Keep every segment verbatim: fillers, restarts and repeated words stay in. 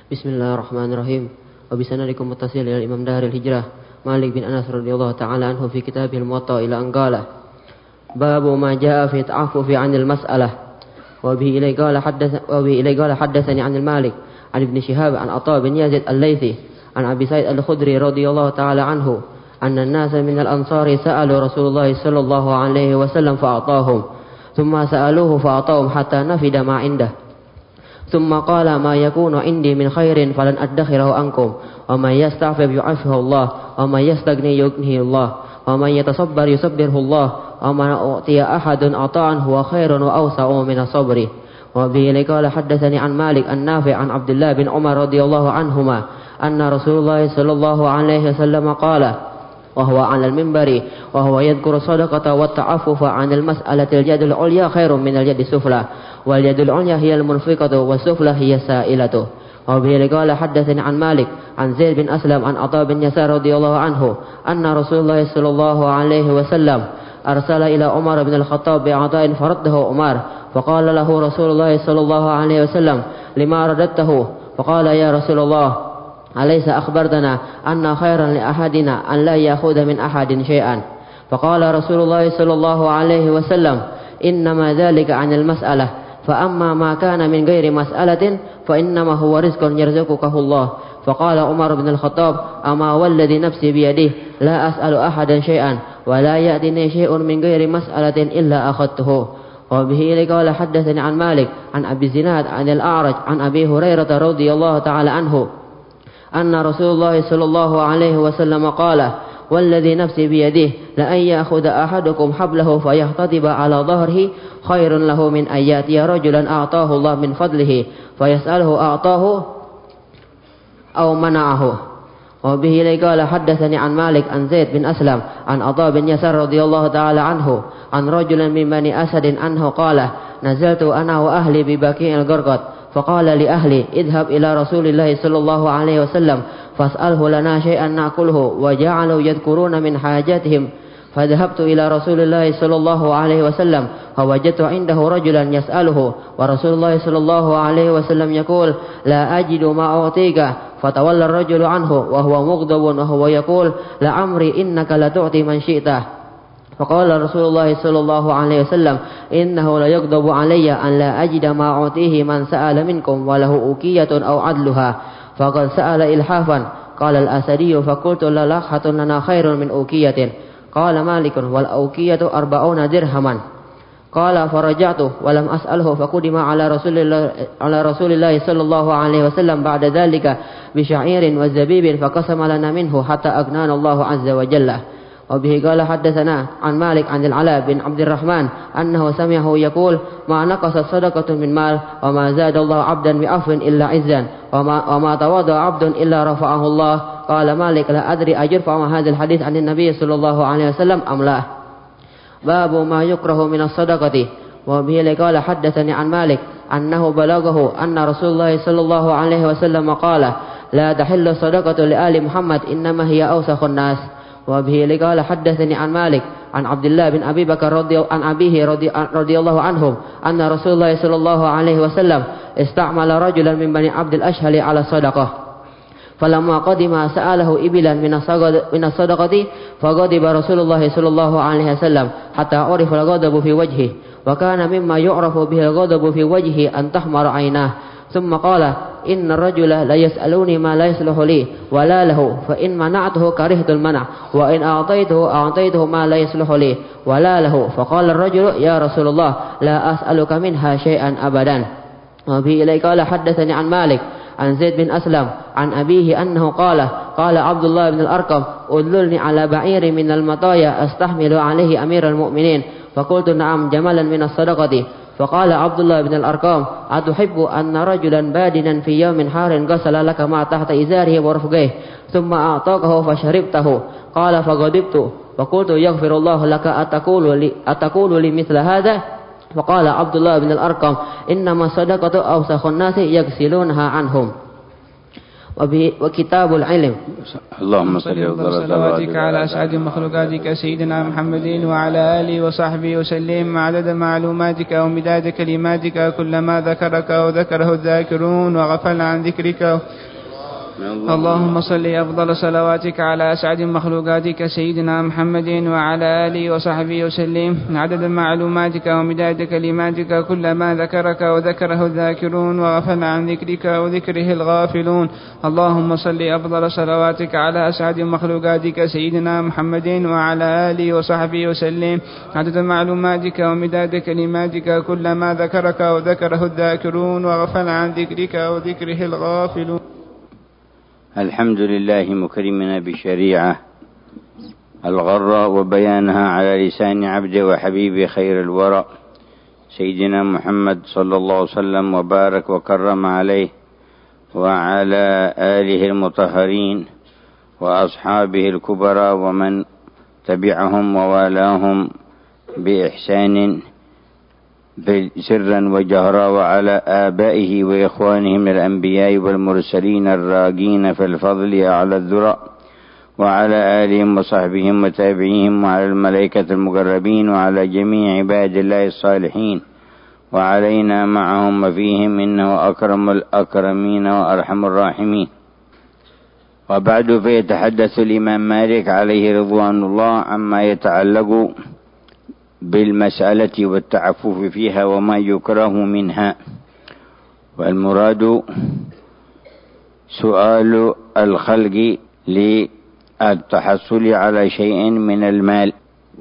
Bismillahirrahmanirrahim. Wa bisanadikum muttasil ila Imam Daril Hijrah Malik bin Anas radhiyallahu ta'ala anhu fi kitabihil Muwatta ila anqala. Babu ma jaa fi ta'affufi 'anil mas'alah. Wa bihi ilay qala haddatha wa bihi ilay qala haddathani 'anil Malik 'an Ibn Shihab 'an Atha bin Yazid al-Laythi 'an Abi Sa'id al-Khudri radhiyallahu ta'ala anhu anna an-nasa min al-ansari sa'alu Rasulullah sallallahu alaihi wasallam fa'atahum thumma sa'aluhu fa'atahum hatta nafida ma 'indahu. ثم قال ما يكون عندي من خير فلن أدخره عنكم ومن يستعفف يعفه الله ومن يستغني يغنيه الله ومن يتصبر يصبره الله ومن أعطي أحد عطاء هو خير وأوسع من الصبر. وبه قال حدثني عن مالك النافع عن عبد الله بن عمر رضي الله عنهما أن رسول الله صلى الله عليه وسلم قال وهو على المنبر وهو يذكر الصدقة والتعفف عن المسألة اليد العليا خير من اليد السفلى واليد العليا هي المنفقة والسفلى هي السائلة. وبه قال حدثني عن مالك عن زيد بن أسلم عن عطاء بن يسار رضي الله عنه أن رسول الله صلى الله عليه وسلم أرسل إلى عمر بن الخطاب بعطاء فرده عمر فقال له رسول الله صلى الله عليه وسلم لما رددته فقال يا رسول الله أليس أخبرتنا أن خيرا لأحدنا أن لا يأخذ من أحد شيئا. فقال رسول الله صلى الله عليه وسلم إنما ذلك عن المسألة فأما ما كان من غير مسألة فإنما هو رزق يرزقكه الله. فقال عمر بن الخطاب أما والذي نفسي بيده لا أسأل أحدا شيئا ولا يأتيني شيء من غير مسألة إلا أخذته. وبه قال حدثني عن مالك عن أبي الزناد عن الأعرج عن أبي هريرة رضي الله تعالى عنه أن رسول الله صلى الله عليه وسلم قال والذي نفسي بيده لأن يأخذ أحدكم حبله فيحتطب على ظهره خير له من أن يأتي رجلا أعطاه الله من فضله فيسأله أعطاه أو منعه. وبه قال حدثني عن مالك عن زيد بن أسلم عن عطاء بن يسار رضي الله تعالى عنه عن رجل من بني أسد أنه قال نزلت أنا وأهلي ببكيع الغرقد فقال لأهلي اذهب إلى رسول الله صلى الله عليه وسلم فاسأله لنا شيئا نأكله وجعلوا يذكرون من حاجاتهم. فذهبت إلى رسول الله صلى الله عليه وسلم فوجدت عنده رجلا يسأله ورسول الله صلى الله عليه وسلم يقول لا أجد ما أعطيك. فتولى الرجل عنه وهو مغضب وهو يقول لعمري إنك لتعطي من شئت. فقال رسول الله صلى الله عليه وسلم إنه ليغضب علي أن لا أجد ما أعطيه من سأل منكم وله أوكية أو عدلها فقد سأل إلحافا. قال الأسدي فقلت للحة لنا خير من أوكية. قال مالك والأوكية أربعون درهما. قال فرجعت ولم أسأله فقدم على رسول الله, على رسول الله صلى الله عليه وسلم بعد ذلك بشعير وزبيب فقسم لنا منه حتى أغنانا الله عز وجل. وبه قال حدثنا عن مالك عن العلاء بن عبد الرحمن أنه سمعه يقول ما نقصت صدقة من مال وما زاد الله عبدا بعفو إلا عزا وما, وما تواضع عبد إلا رفعه الله. قال مالك لا أدري أجرفع هذا الحديث عن النبي صلى الله عليه وسلم أم لا. باب ما يكره من الصدقة. وبه قال حدثني عن مالك أنه بلغه أن رسول الله صلى الله عليه وسلم قال لا تحل الصدقة لآل محمد إنما هي أوسخ الناس. وبه قال حدثني عن مالك عن عبد الله بن أبي بكر رضي عن أبيه رضي, رضي الله عنهم أن رسول الله صلى الله عليه وسلم استعمل رجلا من بني عبد الأشهل على الصدقة فلما قدم سأله إبلا من الصدقة فغضب رسول الله صلى الله عليه وسلم حتى عرف الغضب في وجهه وكان مما يعرف به الغضب في وجهه أن تحمر عيناه. ثم قال إن الرجل لا يسألوني ما لا يصلح لي ولا له فإن منعته كرهت المنع وإن أعطيته أعطيته ما لا يصلح لي ولا له. فقال الرجل يا رسول الله لا أسألك منها شيئا أبدا. وبه إليه قال حدثني عن مالك عن زيد بن أسلم عن أبيه أنه قال قال عبد الله بن الأرقم أدللني على بعير من المطايا أستحمل عليه أمير المؤمنين. فقلت نعم جملا من الصدقة. فقال عبد الله بن الأرقام أتحب أن رجلا بادنا في يوم حار غسل لك ما تحت إزاره ورفقه ثم أعطاكه فشربته. قال فغضبت فقلت يغفر الله لك أتقول لي, أتقول لي مثل هذا. فقال عبد الله بن الأرقم إنما الصدقة أوسخ الناس يغسلونها عنهم. وكتاب العلم. اللهم صل وسلم صلواتك على أسعد مخلوقاتك سيدنا محمد وعلى آله وصحبه وسلم عدد معلوماتك ومداد كلماتك كلما ذكرك وذكره الذاكرون وغفل عن ذكرك. اللهم صل أفضل صلواتك على أسعد مخلوقاتك سيدنا محمد وعلى آله وصحبه وسلم عدد معلوماتك ومداد كلماتك كلما ذكرك وذكره الذاكرون وغفل عن ذكرك وذكره الغافلون. اللهم صل أفضل صلواتك على أسعد مخلوقاتك سيدنا محمد وعلى آله وصحبه وسلم عدد معلوماتك ومداد كلماتك كلما ذكرك وذكره الذاكرون وغفل عن ذكرك وذكره الغافلون. الحمد لله مكرمنا بالشريعة الغرة وبيانها على لسان عبده وحبيبه خير الورى سيدنا محمد صلى الله عليه وسلم وبارك وكرم عليه وعلى آله المطهرين وأصحابه الكبرى ومن تبعهم ووالاهم بإحسان سرا وجهرا وعلى آبائه وإخوانه من الأنبياء والمرسلين الراجين في الفضل على الذرى وعلى آلهم وصحبهم وتابعيهم وعلى الملائكة المقربين وعلى جميع عباد الله الصالحين وعلينا معهم وفيهم إنه أكرم الأكرمين وأرحم الراحمين. وبعد فيتحدث الإمام مالك عليه رضوان الله عما يتعلق بالمسألة والتعفف فيها وما يكره منها. والمراد سؤال الخلق للتحصل على شيء من المال،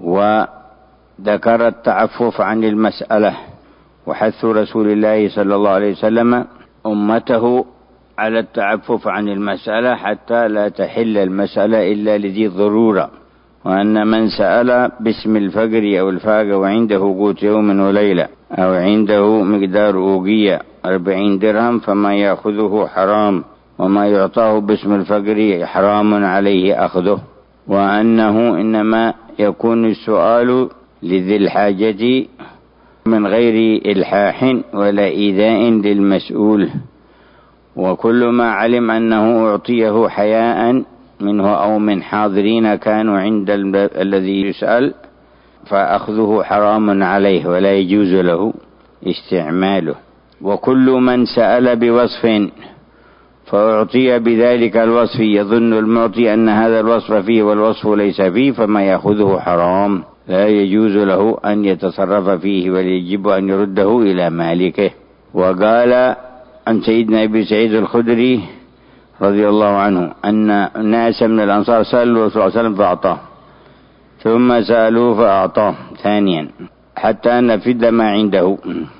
وذكر التعفف عن المسألة وحث رسول الله صلى الله عليه وسلم أمته على التعفف عن المسألة حتى لا تحل المسألة إلا لذي ضرورة، وأن من سأل باسم الفقر أو الفاقة وعنده قوت يوم وليلة أو عنده مقدار أوقية أربعين درهم فما يأخذه حرام، وما يعطاه باسم الفقر حرام عليه أخذه، وأنه إنما يكون السؤال لذي الحاجة من غير إلحاح ولا إيذاء للمسؤول، وكل ما علم أنه أعطيه حياء منه أو من حاضرين كانوا عند الذي يسأل فأخذه حرام عليه ولا يجوز له استعماله. وكل من سأل بوصف فأعطي بذلك الوصف يظن المعطي أن هذا الوصف فيه والوصف ليس فيه فما يأخذه حرام، لا يجوز له أن يتصرف فيه ويجب أن يرده إلى مالكه. وقال عن سيدنا أبي سعيد الخدري رضي الله عنه أن ناس من الأنصار سألوا رسول الله صلى الله عليه وسلم فأعطاه، ثم سألوه فأعطاه ثانيا حتى نفد ما عنده.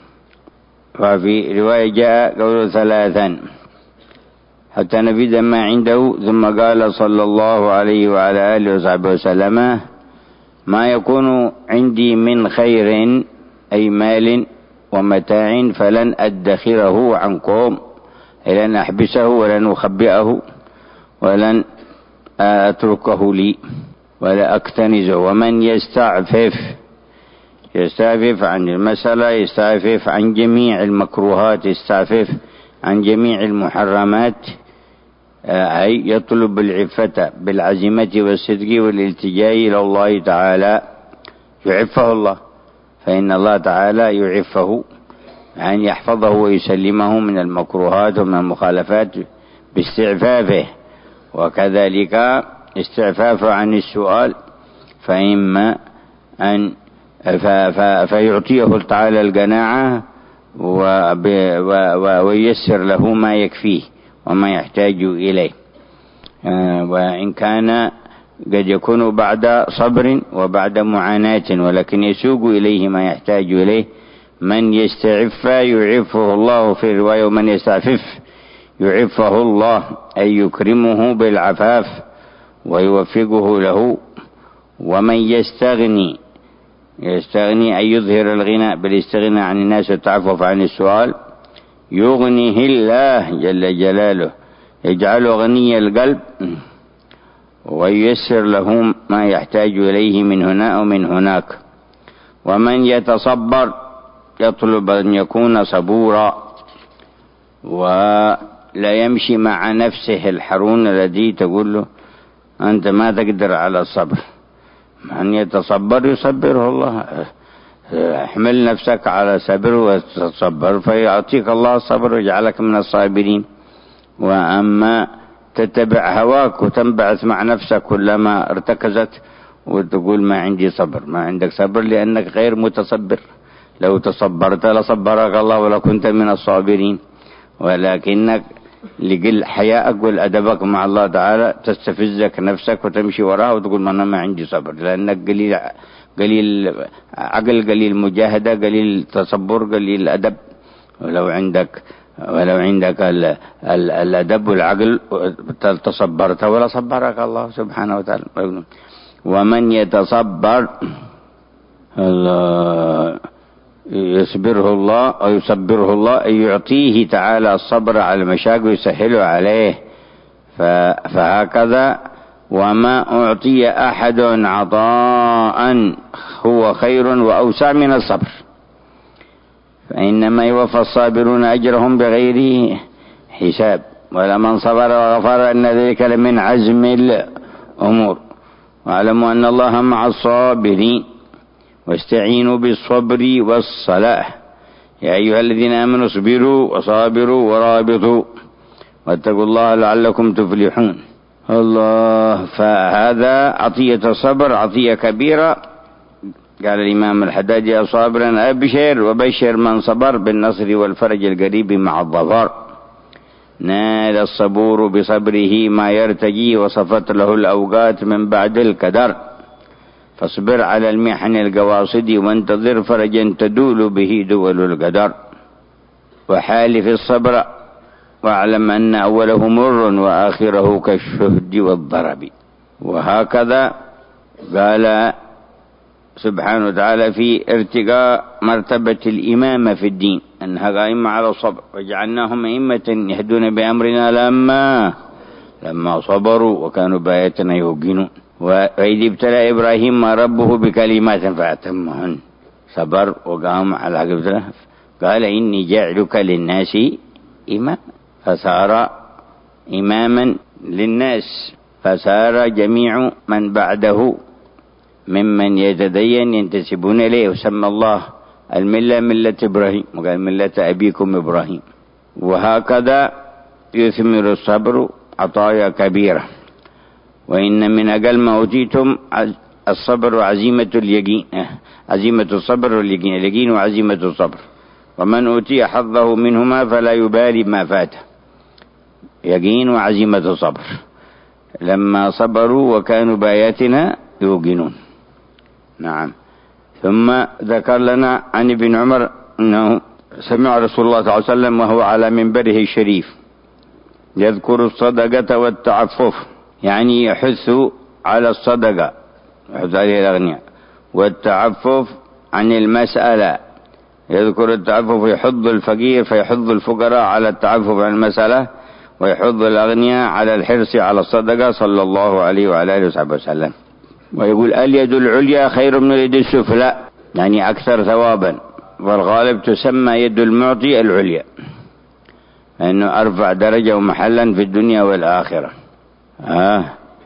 وفي رواية جاء قول ثلاثا حتى نفد ما عنده، ثم قال صلى الله عليه وعلى آله وصحبه وسلم ما يكون عندي من خير أي مال ومتاع فلن أدخره عنكم، لن أحبسه ولن أخبئه ولن أتركه لي ولا أكتنزه. ومن يستعفف يستعفف عن المسألة، يستعفف عن جميع المكروهات، يستعفف عن جميع المحرمات، أي يطلب العفة بالعزيمة والصدق والالتجاء إلى الله تعالى يعفه الله، فإن الله تعالى يعفه أن يحفظه ويسلمه من المكروهات ومن المخالفات باستعفافه، وكذلك استعفاف عن السؤال، فإما أن فيعطيه تعالى القناعة وييسر له ما يكفيه وما يحتاج إليه، وإن كان قد يكون بعد صبر وبعد معاناة، ولكن يسوق إليه ما يحتاج إليه. من يستعف يعفه الله، في رواية ومن يستعفف يعفه الله، أي يكرمه بالعفاف ويوفقه له. ومن يستغني يستغني أي يظهر الغنى بالاستغناء عن الناس والتعفف عن السؤال، يغنيه الله جل جلاله، يجعله غني القلب وييسر له ما يحتاج إليه من هنا ومن هناك. ومن يتصبر يطلب أن يكون صبورا، لا يمشي مع نفسه الحرون الذي تقول له أنت ما تقدر على الصبر. من يتصبر يصبره الله. احمل نفسك على صبر وتصبر فيعطيك الله الصبر ويجعلك من الصابرين. وأما تتبع هواك وتنبعث مع نفسك كلما ارتكزت وتقول ما عندي صبر، ما عندك صبر لأنك غير متصبر. لو تصبرت لصبرك الله ولكنت من الصابرين، ولكنك لقل حياءك والأدبك مع الله تعالى تستفزك نفسك وتمشي وراها وتقول ما أنا ما عندي صبر، لأنك قليل قليل عقل، قليل مجاهدة، قليل تصبر، قليل أدب. ولو عندك ولو عندك ال ال الأدب والعقل تصبرت ولا صبرك الله سبحانه وتعالى. ومن يتصبر الله يصبره الله أو يصبره الله أي يعطيه تعالى الصبر على المشاق ويسهله عليه. فهكذا وما أعطي أحد عطاء هو خير وأوسع من الصبر، فإنما يوفى الصابرون أجرهم بغير حساب. ولمن صبر وغفر أن ذلك لمن عزم الأمور. واعلموا أن الله مع الصابرين واستعينوا بالصبر والصلاة يا أيها الذين آمنوا اصبروا وصابروا ورابطوا واتقوا الله لعلكم تفلحون. الله. فهذا عطية الصبر عطية كبيرة. قال الإمام الحدادي صابرا أبشر وبشر من صبر بالنصر والفرج القريب مع الظفر. نال الصبور بصبره ما يرتجي وصفت له الأوقات من بعد الكدر. فاصبر على المحن القواصد وانتظر فرجا تدول به دول القدر. وحالف الصبر واعلم أن أوله مر وآخره كالشهد والضرب. وهكذا قال سبحانه وتعالى في ارتقاء مرتبة الإمامة في الدين أنها قائمة على الصبر. وجعلناهم أئمة يهدون بأمرنا لما لما صبروا وكانوا بآياتنا يوقنون. وإذ ابتلى إبراهيم ربه بكلمات فأتمهن. صبر وقام على قبله. قال إني جاعلك للناس إمام، فصار إماما للناس، فصار جميع من بعده ممن يتدين ينتسبون إليه. وسمى الله الملة ملة إبراهيم وقال ملة أبيكم إبراهيم. وهكذا يثمر الصبر عطايا كبيرة. وإن من أقل ما أوتيتم الصبر وعزيمة اليقين، عزيمة الصبر واليقين، اليقين وعزيمة الصبر. ومن أوتي حظه منهما فلا يبالي ما فاته. يقين وعزيمة الصبر لما صبروا وكانوا بآياتنا يوقنون. نعم. ثم ذكر لنا عن ابن عمر أنه سمع رسول الله صلى الله عليه وسلم وهو على منبره الشريف يذكر الصدقة والتعفف، يعني يحث على الصدقة، يحث عليه الأغنياء، والتعفف عن المسألة. يذكر التعفف يحض الفقير فيحض الفقراء على التعفف عن المسألة، ويحض الأغنياء على الحرص على الصدقة صلى الله عليه وعلى آله وصحبه وسلم. ويقول اليد العليا خير من اليد السفلى، يعني أكثر ثوابا. والغالب تسمى يد المعطي العليا لأنه أرفع درجة ومحلا في الدنيا والآخرة. آه.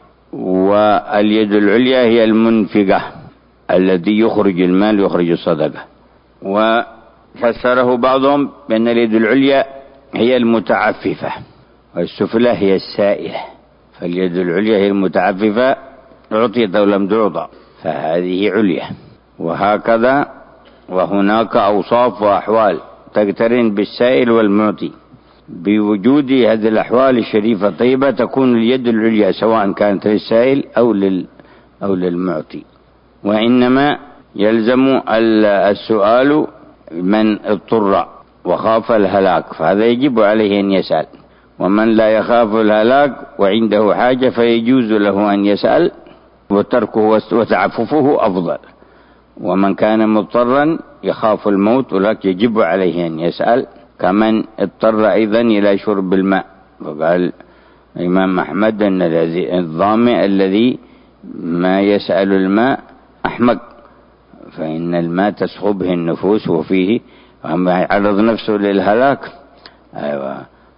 واليد العليا هي المنفقة الذي يخرج المال يخرج الصدقة. وفسره بعضهم بأن اليد العليا هي المتعففة والسفلى هي السائلة. فاليد العليا هي المتعففة، أعطيت أو لم تعطى فهذه عليا. وهكذا وهناك أوصاف وأحوال تقترن بالسائل والمعطي. بوجود هذه الأحوال الشريفة الطيبة تكون اليد العليا سواء كانت للسائل أو لل أو للمعطي. وإنما يلزم السؤال من اضطر وخاف الهلاك، فهذا يجب عليه أن يسأل. ومن لا يخاف الهلاك وعنده حاجة فيجوز له أن يسأل، وتركه وتعففه أفضل. ومن كان مضطرا يخاف الموت ولكن يجب عليه أن يسأل، كمن اضطر أيضا إلى شرب الماء. وقال الإمام أحمد أن الظامئ الذي ما يسأل الماء أحمق، فإن الماء تسخبه النفوس وفيه وما يعرض نفسه للهلاك. أيوة.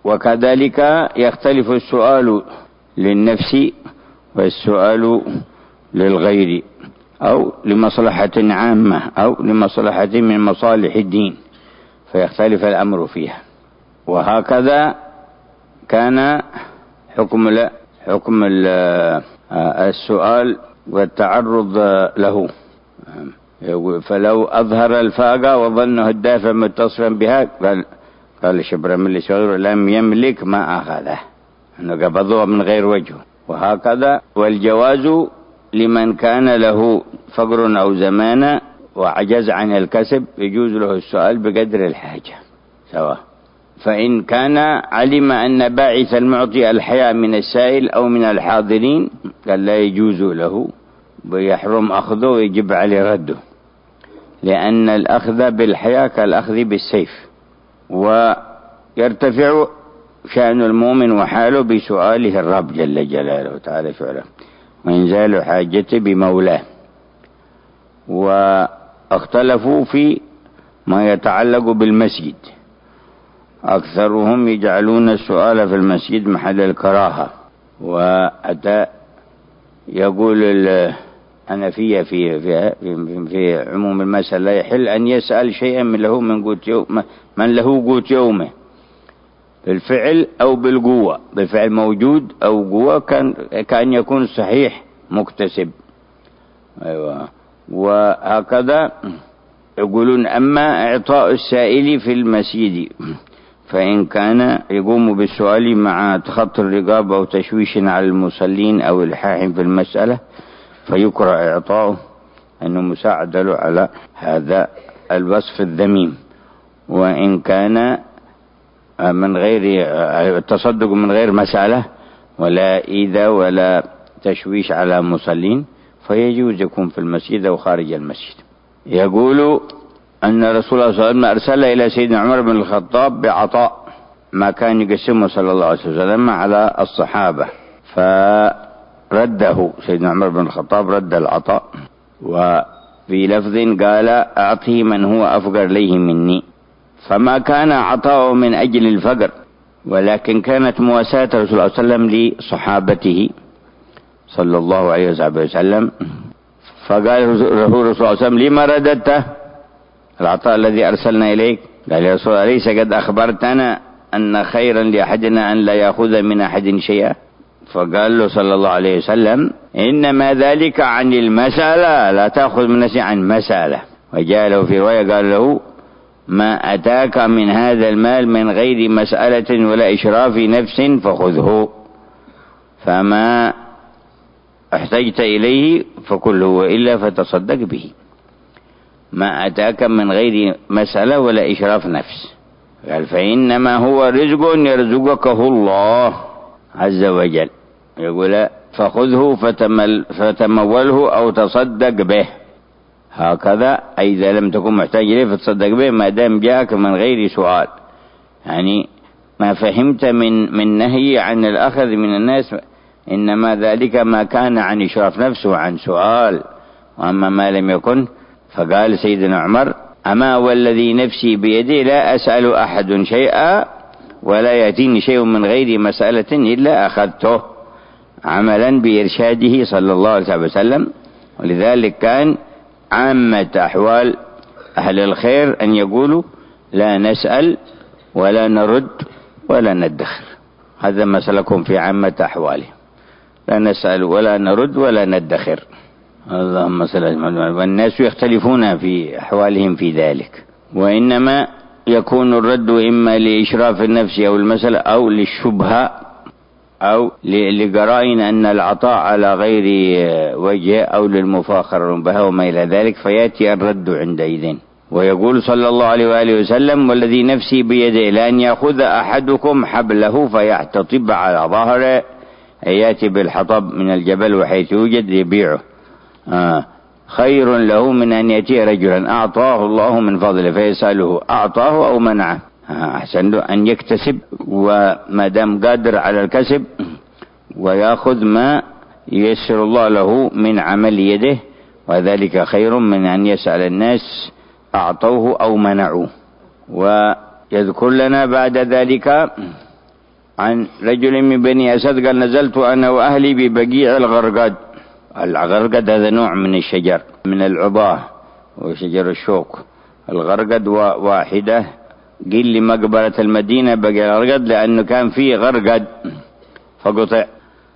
وكذلك يختلف السؤال للنفس والسؤال للغير، أو لمصلحة عامة أو لمصلحة من مصالح الدين، فيختلف الأمر فيها. وهكذا كان حكم حكم السؤال والتعرض له. فلو أظهر الفاقة وظنه الدافع متصلا بها قال قال شبر من الصغير لم يملك ما أخذه، أنه قبضه من غير وجهه. وهكذا والجواز لمن كان له فقر أو زمانة وعجز عن الكسب يجوز له السؤال بقدر الحاجة سواء. فإن كان علم أن باعث المعطي الحياء من السائل أو من الحاضرين قال لا يجوز له ويحرم أخذه ويجب عليه رده، لأن الأخذ بالحياء كالأخذ بالسيف. ويرتفع شأن المؤمن وحاله بسؤاله الرب جل جلاله تعالى فعلا، وإنزال حاجته بمولاه. واختلفوا في ما يتعلق بالمسجد، أكثرهم يجعلون السؤال في المسجد محل الكراهة. وأتى يقول الحنفية في, في, في, في عموم المسألة لا يحل أن يسأل شيئا من له من قوت يوم من له قوت يومه بالفعل أو بالقوة، بالفعل موجود أو قوة، كان كأن يكون صحيح مكتسب. أيوة. وهكذا يقولون أما إعطاء السائل في المسجد فإن كان يقوم بالسؤال مع تخطي الرقاب أو تشويش على المصلين أو إلحاح في المسألة فيكره إعطاؤه، أنه مساعد له على هذا الوصف الذميم. وإن كان من غير التصدق من غير مسألة ولا إيذاء ولا تشويش على مصلين فيجوز يكون في المسجد أو خارج المسجد. يقول أن رسول الله صلى الله عليه وسلم أرسل إلى سيدنا عمر بن الخطاب بعطاء ما كان يقسمه صلى الله عليه وسلم على الصحابة، فرده سيدنا عمر بن الخطاب رد العطاء. وفي لفظ قال أعطيه من هو أفقر إليه مني، فما كان عطاؤه من أجل الفقر، ولكن كانت مواساة رسول الله صلى الله عليه وسلم لصحابته صلى الله عليه وسلم. فقال رسول الله صلى الله عليه وسلم لما رددته العطاء الذي أرسلنا إليك؟ قال يا رسول الله ليس قد أخبرتنا أن خيرا لأحدنا أن لا يأخذ من أحد شيئا؟ فقال له صلى الله عليه وسلم إنما ذلك عن المسألة، لا تأخذ من نفسي عن مسألة. وجاء له في رواية قال له ما أتاك من هذا المال من غير مسألة ولا إشراف نفس فخذه، فما احتجت إليه فكله، وإلا فتصدق به. ما أتاك من غير مسألة ولا إشراف نفس. قال فإنما هو رزق يرزقكه الله عز وجل، يقول فخذه فتمل فتموله أو تصدق به. هكذا أي إذا لم تكن محتاج إليه فتصدق به ما دام جاءك من غير سؤال. يعني ما فهمت من من نهي عن الأخذ من الناس، إنما ذلك ما كان عن إشراف نفسه وعن سؤال. وأما ما لم يكن فقال سيدنا عمر أما والذي نفسي بيده لا أسأل أحد شيئا ولا يأتيني شيء من غير مسألة إلا أخذته، عملا بإرشاده صلى الله عليه وسلم. ولذلك كان عامة أحوال أهل الخير أن يقولوا لا نسأل ولا نرد ولا ندخر، هذا مسلكهم في عامة أحواله، لا نسأل ولا نرد ولا ندخر. اللهم صل على محمد. والناس يختلفون في أحوالهم في ذلك، وإنما يكون الرد إما لإشراف النفس أو المسألة أو للشبهة أو لقرائن أن العطاء على غير وجه أو للمفاخرة بها وما إلى ذلك، فيأتي الرد عندئذ. ويقول صلى الله عليه وآله وسلم والذي نفسي بيده لأن يأخذ أحدكم حبله فيحتطب على ظهره، يأتي بالحطب من الجبل وحيث يوجد يبيعه، آه خير له من أن يأتي رجلا أعطاه الله من فضله فيسأله أعطاه أو منعه. آه أحسن له أن يكتسب، وما دام قادر على الكسب ويأخذ ما ييسر الله له من عمل يده، وذلك خير من أن يسأل الناس أعطوه أو منعوه. ويذكر لنا بعد ذلك عن رجل من بني أسد قال نزلت أنا وأهلي ببقيع الغرقد. الغرقد هذا نوع من الشجر من العضاه وشجر الشوك. الغرقد واحدة قيل لي مقبرة المدينة بقيع الغرقد لأنه كان فيه غرقد فقطع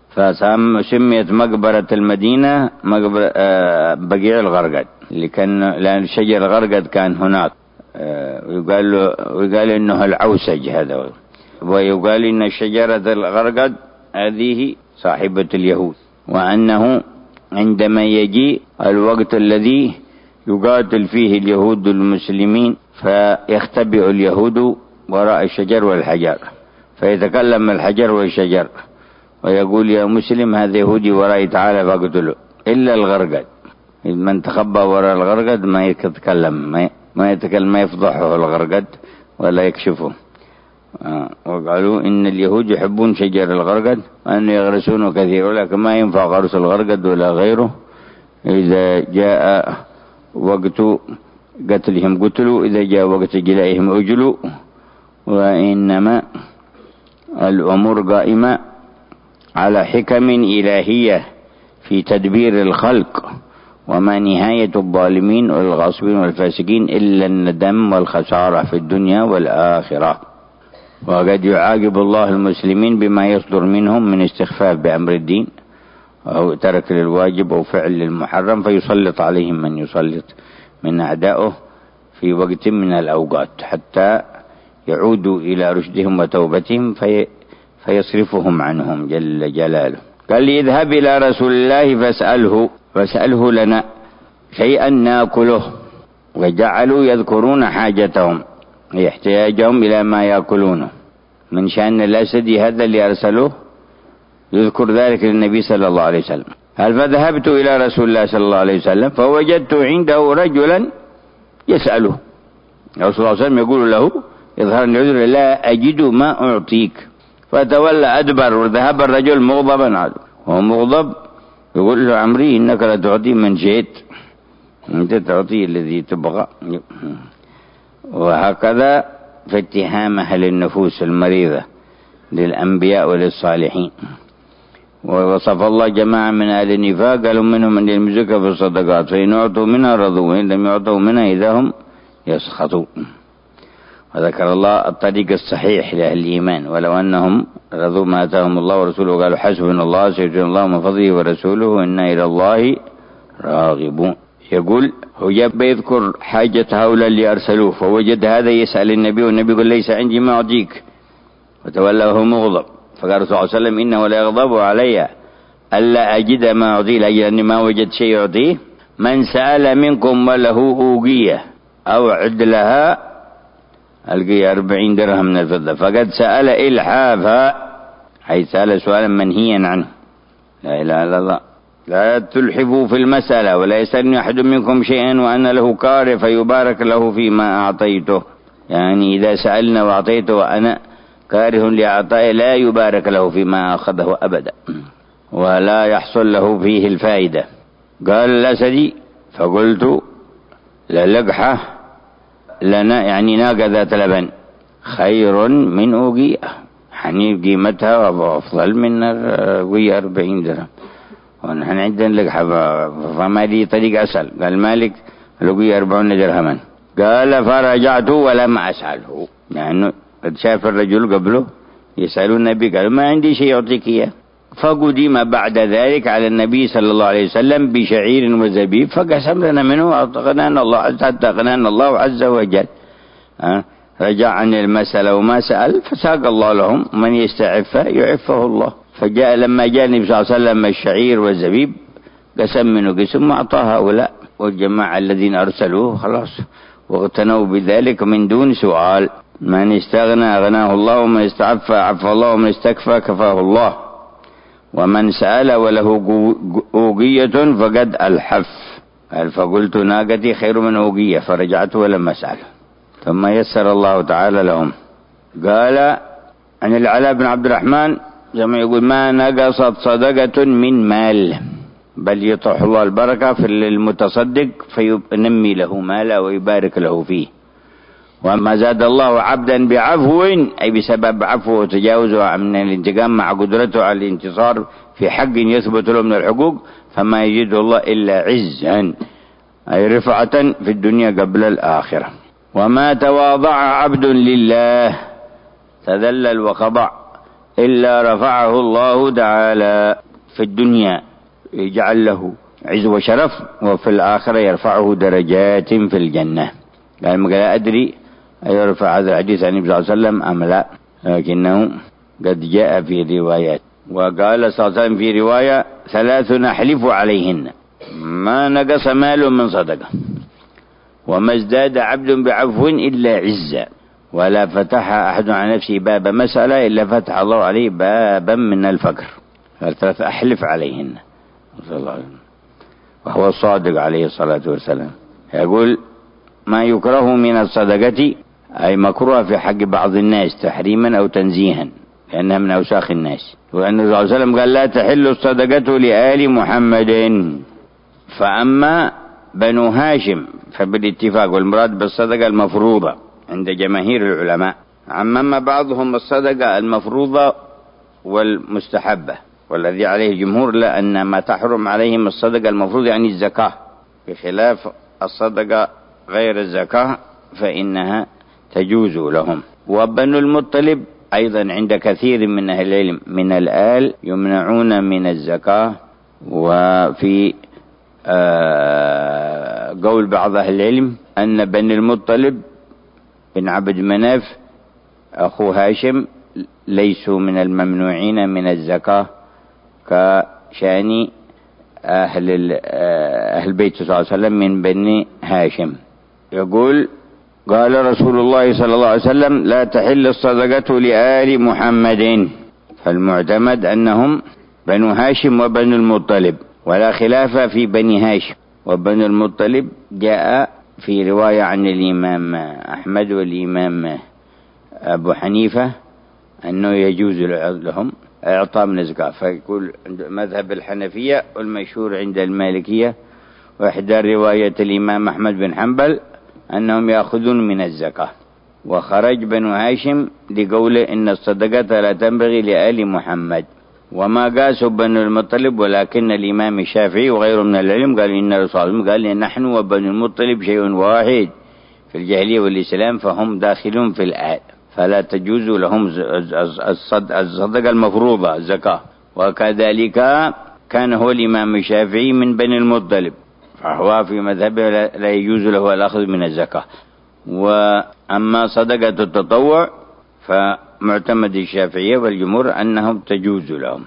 فسميت مقبرة المدينة مقبرة بقيع الغرقد اللي كان لأن شجر الغرقد كان هناك. ويقال له ويقال إنه العوسج هذا، ويقال إن شجرة الغرقد هذه صاحبة اليهود، وأنه عندما يجي الوقت الذي يقاتل فيه اليهود المسلمين فيختبئ اليهود وراء الشجر والحجر فيتكلم الحجر والشجر ويقول يا مسلم هذا يهودي ورائي تعالى فاقتله، إلا الغرقد من تخبى وراء الغرقد ما يتكلم ما يتكلم ما يفضحه الغرقد ولا يكشفه. آه وقالوا إن اليهود يحبون شجر الغرقد وأنه يغرسونه كثير، ولكن ما ينفع غرس الغرقد ولا غيره. إذا جاء وقت قتلهم قتلوا، إذا جاء وقت جلائهم أجلوا، وإنما الأمور قائمة على حكم إلهية في تدبير الخلق، وما نهاية الظالمين والغاصبين والفاسقين إلا الندم والخسارة في الدنيا والآخرة. وقد يعاقب الله المسلمين بما يصدر منهم من استخفاف بأمر الدين أو ترك للواجب أو فعل للمحرم، فيسلط عليهم من يسلط من أعدائه في وقت من الأوقات حتى يعودوا إلى رشدهم وتوبتهم في فيصرفهم عنهم جل جلاله. قال لي اذهب إلى رسول الله فاسأله فاسأله لنا شيئا ناكله. وجعلوا يذكرون حاجتهم احتياجهم إلى ما يأكلونه من شأن الأسد هذا اللي أرسلوه يذكر ذلك للنبي صلى الله عليه وسلم. هل فذهبت إلى رسول الله صلى الله عليه وسلم فوجدت عنده رجلا يسأله. رسول الله صلى الله عليه وسلم يقول له يظهر العذر لا أجد ما أعطيك، فتولى أدبر وذهب الرجل مغضبا عنه. وهو مغضب يقول له عمري إنك لا تعطي من شئت، أنت تعطي الذي تبغى. وهكذا في اتهام أهل النفوس المريضة للأنبياء وللصالحين. ووصف الله جماعة من أهل النفاق قالوا منهم من يلمزك في الصدقات فإن أعطوا منها رضوا وإن لم يعطوا منها إذا هم يسخطون. وذكر الله الطريق الصحيح لأهل الإيمان ولو أنهم رضوا ما آتاهم الله ورسوله قالوا حسبنا الله سيؤتينا الله من فضله ورسوله وإنا إلى الله راغبون. يقول هو جاب يذكر حاجة هؤلاء اللي أرسلوه فوجد هذا يسأل النبي والنبي يقول ليس عندي ما أعطيك، وتولى وهو مغضب. فقال صلى الله عليه وسلم إنه لا يغضب علي ألا أجد ما أعطيه لأجل أني ما وجد شيء يعطيه. من سأل منكم وله أوقية أو عدلها ألقي أربعين درهم من الفضة فقد سأل إلحافا، حيث سأل سؤالا منهيا عنه. لا إله إلا الله. لا تلحفوا في المسألة ولا يسألني أحد منكم شيئا وأنا له كاره فيبارك له فيما أعطيته. يعني إذا سألنا وأعطيته وأنا كاره لأعطائه لا يبارك له فيما أخذه أبدا ولا يحصل له فيه الفائدة. قال الأسدي فقلت للقحة لنا يعني ناقة ذات لبن خير من أوقية، يعني قيمتها أفضل من أوقية أربعين درهم ونحن عندنا لقحة فما لي طريق أسأل. قال مالك الأوقية أربعون درهما. قال فرجعت ولم أسأله، يعني قد شاف الرجل قبله يسأل النبي قال ما عندي شيء يعطيك إياه. فقدم بعد ذلك على النبي صلى الله عليه وسلم بشعير وزبيب فقسم لنا منه أغنانا الله حتى أغنانا الله عز وجل. أه؟ رجع عن المسألة وما سأل فساق الله لهم من يستعف يعفه الله. فجاء لما جاء النبي صلى الله عليه وسلم الشعير والزبيب قسم منه قسم وأعطى هؤلاء والجماعة الذين أرسلوه خلاص واغتنوا بذلك من دون سؤال. من استغنى أغناه الله ومن استعفى عفى الله ومن استكفى كفاه الله ومن سأل وله أوقية فقد ألحف. فقلت ناقتي خير من أوقية فرجعت ولم أسأل ثم يسر الله تعالى لهم. قال عن العلاء بن عبد الرحمن كما يقول ما نقصت صدقة من مال بل يطرح الله البركة في المتصدق فينمي له مالا ويبارك له فيه وما زاد الله عبدا بعفو أي بسبب عفوه وتجاوزه من الانتقام مع قدرته على الانتصار في حق يثبت له من الحقوق، فما يجده الله إلا عزا أي رفعة في الدنيا قبل الآخرة. وما تواضع عبد لله تذلل وخضع إلا رفعه الله تعالى في الدنيا، يجعل له عز وشرف، وفي الآخرة يرفعه درجات في الجنة. قال ما لا أدري أيرفع هذا الحديث عن النبي صلى الله عليه وسلم أم لا، لكنه قد جاء في روايات. وقال صلى الله عليه وسلم في رواية: ثلاث نحلف عليهن ما نقص مال من صدقة، وما ازداد عبد بعفو إلا عزا، ولا فتح أحد على نفسه باب مسألة إلا فتح الله عليه بابا من الفقر. ثلاث أحلف عليهن صلى الله عليه وسلم، وهو الصادق عليه الصلاة والسلام. يقول: ما يكره من الصدقة أي مكروه في حق بعض الناس تحريما أو تنزيها لأنها من أوساخ الناس. وأن النبي صلى الله عليه وسلم قال: لا تحل الصدقة لآل محمد. فأما بنو هاشم فبالاتفاق، والمراد بالصدقة المفروضة عند جماهير العلماء، عمم بعضهم الصدقة المفروضة والمستحبة، والذي عليه الجمهور لا، أن ما تحرم عليهم الصدقة المفروضة يعني الزكاة، بخلاف الصدقة غير الزكاة فإنها تجوز لهم. وبنو المطلب أيضا عند كثير من أهل العلم من الآل يمنعون من الزكاة. وفي قول بعض أهل العلم أن بني المطلب بن عبد مناف أخو هاشم ليسوا من الممنوعين من الزكاة كشأن أهل أهل بيت صلى الله عليه وسلم من بني هاشم. يقول: قال رسول الله صلى الله عليه وسلم: لا تحل الصدقة لآل محمد. فالمعتمد أنهم بنو هاشم وبنو المطلب، ولا خلاف في بني هاشم وبنو المطلب. جاء في رواية عن الإمام أحمد والإمام أبو حنيفة أنه يجوز لهم إعطاء من الزكاة. فيقول مذهب الحنفية والمشهور عند المالكية وإحدى رواية الإمام أحمد بن حنبل أنهم يأخذون من الزكاة. وخرج بنو هاشم لقوله إن الصدقة لا تنبغي لآل محمد. وما قاسوا بنو المطلب، ولكن الإمام الشافعي وغيره من العلم قال إن الرسول صلى الله عليه وسلم قال: نحن وبنو المطلب شيء واحد في الجاهلية والإسلام، فهم داخلون في الآل، فلا تجوز لهم الصدقة المفروضة الزكاة. وكذلك كان هو الإمام الشافعي من بني المطلب، فهو في مذهبه لا يجوز له الأخذ من الزكاة. وأما صدقة التطوع فمعتمد الشافعية والجمهور أنهم تجوز لهم،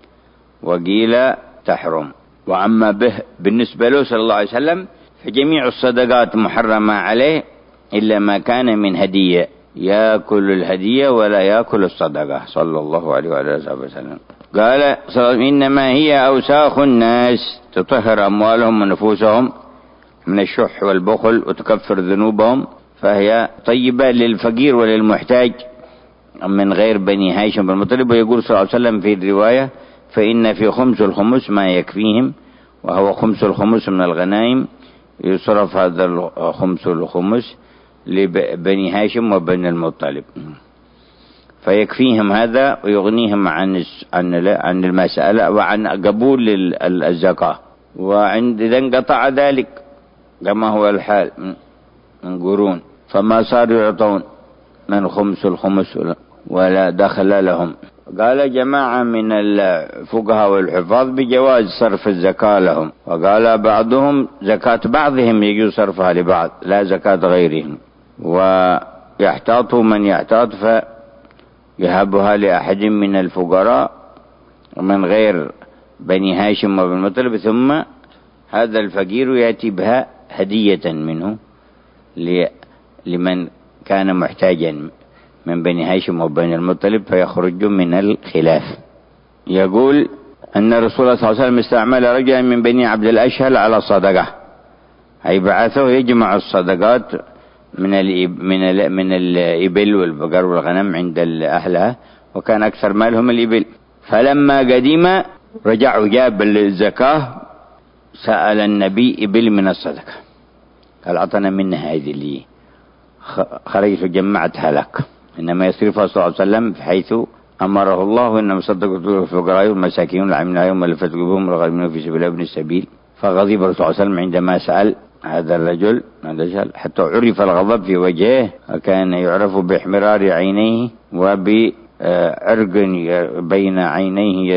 وقيل تحرم. وأما به بالنسبة له صلى الله عليه وسلم فجميع الصدقات محرمة عليه إلا ما كان من هدية، يأكل الهدية ولا يأكل الصدقة صلى الله عليه وعلى آله وسلم. قال صلى الله عليه وسلم: إنما هي أوساخ الناس تطهر أموالهم ونفوسهم من الشح والبخل وتكفر ذنوبهم، فهي طيبة للفقير وللمحتاج من غير بني هاشم بن مطلب. ويقول صلى الله عليه وسلم في الرواية: فإن في خمس الخمس ما يكفيهم، وهو خمس الخمس من الغنائم، يصرف هذا الخمس الخمس لبني هاشم وبني المطلب، فيكفيهم هذا ويغنيهم عن عن المسألة وعن قبول الزكاة. وعند إذا انقطع ذلك كما هو الحال من قرون، فما صاروا يعطون من خمس الخمس ولا دخل لهم. قال جماعة من الفقهاء والحفاظ بجواز صرف الزكاة لهم، وقال بعضهم زكاة بعضهم يجوز صرفها لبعض لا زكاة غيرهم، ويحتاط من يحتاط فيهبها لأحد من الفقراء من غير بني هاشم وبن مطلب، ثم هذا الفقير يأتي بها هدية منه لمن كان محتاجا من بني هاشم وبني المطلب، فيخرج من الخلاف. يقول أن الرسول صلى الله عليه وسلم استعمل رجلا من بني عبد الأشهل على الصدقة، أي بعثه يجمع الصدقات من من ال من الإبل والبقر والغنم عند أهلها، وكان أكثر مالهم الإبل. فلما قدم رجع وجاب الزكاة، سأل النبي إبل من الصدقة، قال أعطنا منها هذه اللي خرجت جمعتها لك. إنما يصرفها صلى الله عليه وسلم حيث أمره الله إنما صدقوا الفقراء والمساكين والعاملين عليهم والمؤلفة قلوبهم والغارمين في سبيل الله وابن السبيل. فغضب الرسول صلى الله عليه وسم عندما سأل هذا الرجل حتى عرف الغضب في وجهه، وكان يعرف باحمرار عينيه وبعرق بين عينيه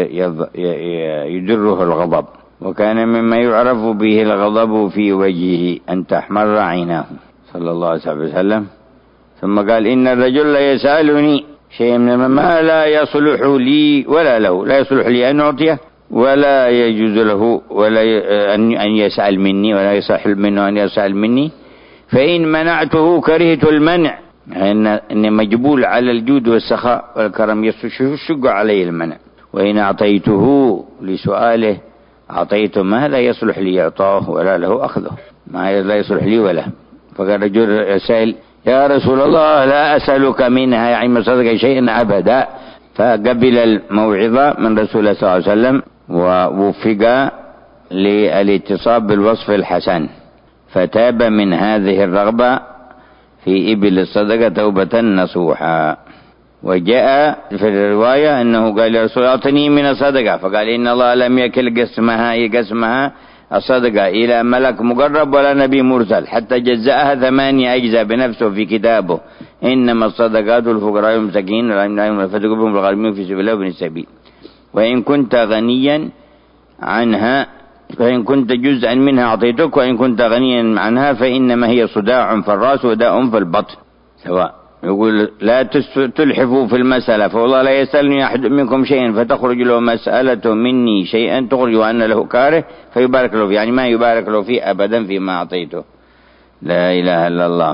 يدره الغضب، وكان مما يعرف به الغضب في وجهه أن تحمر عيناه صلى الله عليه وسلم. ثم قال إن الرجل لا يسألني شيء من ما لا يصلح لي ولا له، لا يصلح لي أن أعطيه ولا يجوز له ولا أن يسأل مني ولا يصح منه أن يسأل مني، فإن منعته كرهت المنع، إن مجبول على الجود والسخاء والكرم يشق عليه المنع، وإن أعطيته لسؤاله أعطيته ما لا يصلح لي إعطاه ولا له أخذه، ما لا يصلح لي ولا. فقال رجل سائل يا رسول الله لا أسألك منها يعني من صدق شيئا أبدا، فقبل الموعظة من رسول الله صلى الله عليه وسلم ووفق للاتصاب بالوصف الحسن، فتاب من هذه الرغبة في إبل الصدقة توبة نصوحا. وجاء في الرواية أنه قال يا رسول الله أعطني من الصدقة، فقال إن الله لم يكل قسمها قسمها الصدقة إلى ملك مقرب ولا نبي مرسل حتى جزأها ثمانية أجزاء بنفسه في كتابه، إنما الصدقات والفقراء والمساكين والمؤلفة قلوبهم والغارمين في سبيل الله وابن السبيل. وإن كنت غنيا عنها فإن كنت جزءا منها أعطيتك، وإن كنت غنيا عنها فإنما هي صداع في الرأس وداء في البطن سواء. يقول لا تلحفوا في المسألة، فوالله لا يسألني أحد منكم شيئا فتخرج له مسألة مني شيئا تخرج وأن له كاره فيبارك له فيه، يعني ما يبارك له فيه أبدا فيما أعطيته. لا إله إلا الله.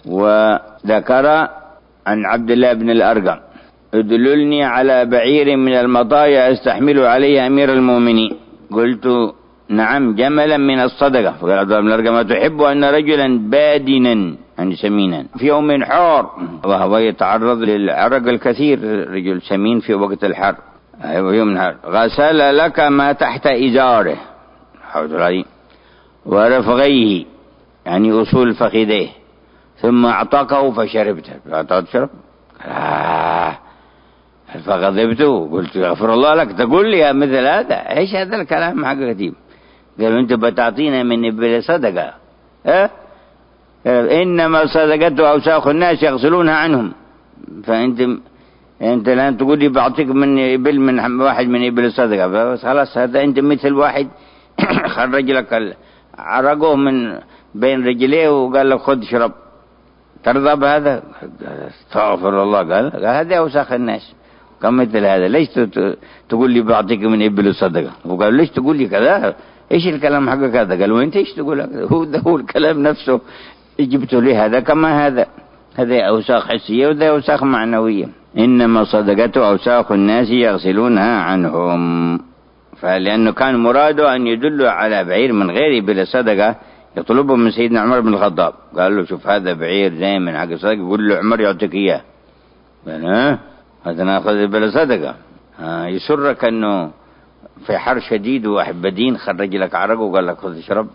وذكر عن عبد الله بن الأرقم ادللني على بعير من المطايا استحمل عليه أمير المؤمنين، قلت نعم جملا من الصدقة. فقال عبد الله بن الأرقم تحب أن رجلا بادنا يعني سمينا في يوم حار وهو يتعرض للعرق الكثير، رجل سمين في وقت الحر يوم حار، غسل لك ما تحت إزاره ورفغيه يعني أصول فخذيه ثم أعطاكه فشربته، أعطاك شرب آه. فغضبت قلت غفر الله لك تقول لي مثل هذا؟ ايش هذا الكلام حق غريب؟ قالوا انت بتعطينا من ابل صدقه اه؟ انما صدقته اوساخ الناس يغسلونها عنهم، فانت انت الان تقول لي بعطيك من ابل من واحد من ابل الصدقه، بس خلاص هذا انت مثل واحد خرج لك عرقه من بين رجليه وقال لك خذ شرب، ترضى بهذا؟ استغفر الله. قال, قال هذا اوساخ الناس كم مثل هذا، ليش تقول لي بعطيك من ابل الصدقه؟ وقال ليش تقول لي كذا؟ ايش الكلام حقك هذا؟ قالوا انت ايش تقول هذا؟ هو ده هو الكلام نفسه جبته لي هذا كما هذا، هذا اوساخ حسيه وده اوساخ معنويه. انما صدقته اوساخ الناس يغسلونها عنهم، فلانه كان مراده ان يدل على بعير من غير ابل الصدقه يطلبه من سيدنا عمر بن الخطاب، قال له شوف هذا بعير زي من حق الصدقه، يقول له عمر يعطيك اياه، قال ها هذا ناخذ بلا صدقه. آه يسرك انه في حر شديد وواحد بدين خرج لك عرق وقال لك خذ اشرب،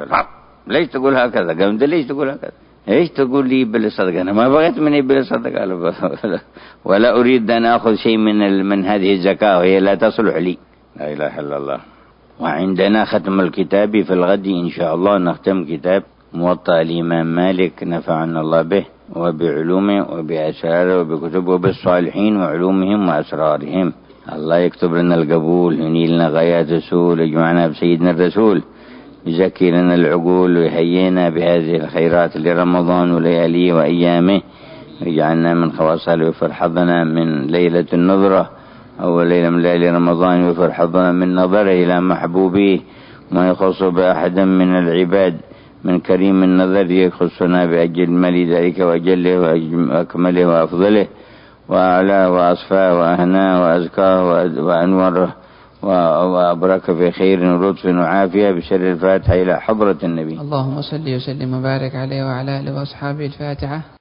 ليش تقول هكذا؟ قال انت ليش تقول هكذا؟ ايش تقول لي بلا صدقه؟ انا ما بغيت من بلا صدقه ولا اريد ان اخذ شيء من من هذه الزكاه وهي لا تصلح لي. لا اله الا الله. وعندنا ختم الكتاب في الغد إن شاء الله، نختم كتاب موطأ الإمام مالك نفعنا الله به وبعلومه وبأسراره وبكتبه وبالصالحين وعلومهم وأسرارهم. الله يكتب لنا القبول، ينيلنا غايات السهول، يجمعنا بسيدنا الرسول، يزكي لنا العقول ويحيينا بهذه الخيرات لرمضان ولياليه وأيامه، ويجعلنا من خواصه ويغفر حظنا من ليلة النظرة أول ليلة من ليالي رمضان، ويغفر حظنا من نظره إلى محبوبه ما يخص بأحد من العباد من كريم النظر يخصنا بأجل ملي ذلك وأجله وأكمله وأفضله وأعلاه وأصفاه وأهناه وأزكاه وأنوره وأبرك في خير ولطف وعافية بشر الفاتحة إلى حضرة النبي. اللهم صل وسلم وبارك عليه وعلى آله وأصحابه. الفاتحة.